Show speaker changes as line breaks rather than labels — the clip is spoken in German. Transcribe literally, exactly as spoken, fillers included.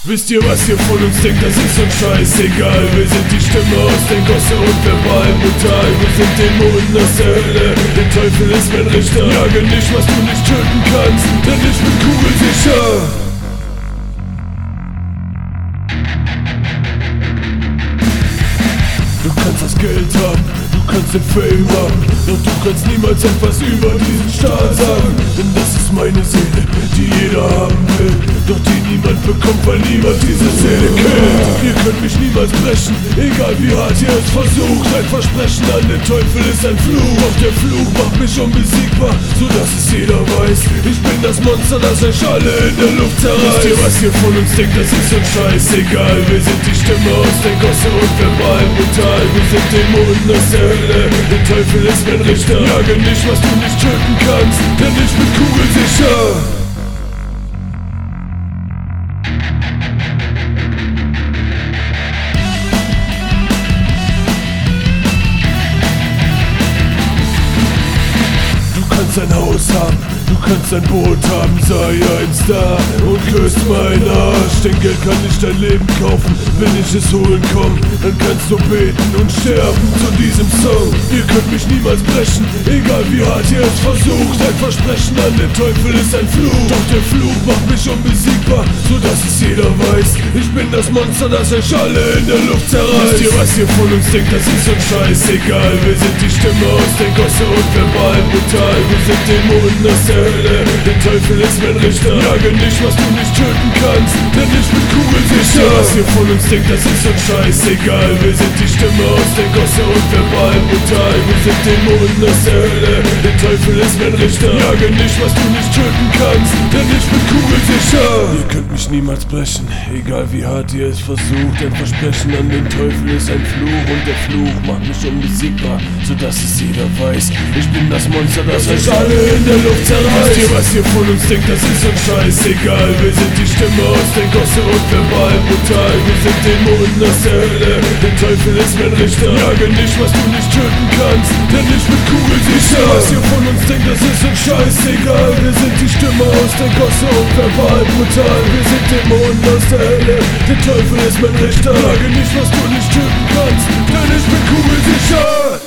Wisst ihr, was ihr von uns denkt, das ist uns scheißegal. Wir sind die Stimme aus den Gosse und verbal brutal. Wir sind Dämonen aus der Hölle, der Teufel ist mein Richter. Jage nicht, was du nicht töten kannst, denn ich bin kugelsicher. Du kannst das Geld haben, du kannst den Fame haben, doch du kannst niemals etwas über diesen Staat sagen. Denn das ist meine Seele, die jeder haben will, doch die niemand bekommt, weil niemand diese Seele killt. Ihr könnt mich niemals brechen, egal wie hart ihr es versucht. Ein Versprechen an den Teufel ist ein Fluch, doch der Fluch macht mich unbesiegbar, so dass es jeder weiß. Ich bin das Monster, das euch alle in der Luft zerreißt. Wisst ihr, was ihr von uns denkt, das ist uns scheißegal. Wir sind die Stimme aus der Gosse und verbal brutal. Wir sind Dämonen aus der Hölle, der Teufel ist mein Richter. Jage nicht, was du nicht töten kannst, denn ich bin kugelsicher. Du kannst ein Haus haben, du kannst ein Boot haben, sei ein Star und küsst meinen Arsch. Denn Geld kann nicht dein Leben kaufen, wenn ich es holen komm, dann kannst du beten und sterben zu diesem Song. Ihr könnt mich niemals brechen, egal wie hart ihr es versucht. Ein Versprechen an den Teufel ist ein Fluch, doch der Fluch macht mich unbesiegbar, so dass es jeder weiß. Ich bin das Monster, das euch alle in der Luft zerreißt. Wisst ihr, was ihr von uns denkt, das ist uns scheißegal. Wir sind die Stimme aus der Gosse und verbal brutal. Wir sind Dämonen aus der Hölle, der Teufel ist mein Richter. Jage nicht, was du nicht töten kannst, denn ich bin kugelsicher. Was ihr von uns denkt, das ist uns scheißegal. Wir sind die Stimme aus der Gosse und verbal brutal. Wir sind Dämonen aus der Hölle, der Teufel ist mein Richter. Jage nicht, was du nicht töten kannst, denn ich bin kugelsicher. Ihr könnt mich niemals brechen, egal wie hart ihr es versucht. Ein Versprechen an den Teufel ist ein Fluch, und der Fluch macht mich unbesiegbar, so dass es jeder weiß. Ich bin das Monster, das euch alle in der Luft zerreißt. Wisst ihr, was ihr von uns denkt, das ist uns scheißegal. Wir sind die Stimme aus der Gosse und verbal brutal. Wir sind Dämonen aus der Hölle, der Teufel ist mein Richter. Jage nicht, was du nicht töten kannst, denn ich bin kugelsicher. Was ihr von uns denkt, das ist uns scheißegal. Wir sind die Stimme aus der Gosse und verbal brutal. Wir sind Dämonen aus der Hölle, der Teufel ist mein Richter. Jage nicht, was du nicht töten kannst, denn ich bin kugelsicher.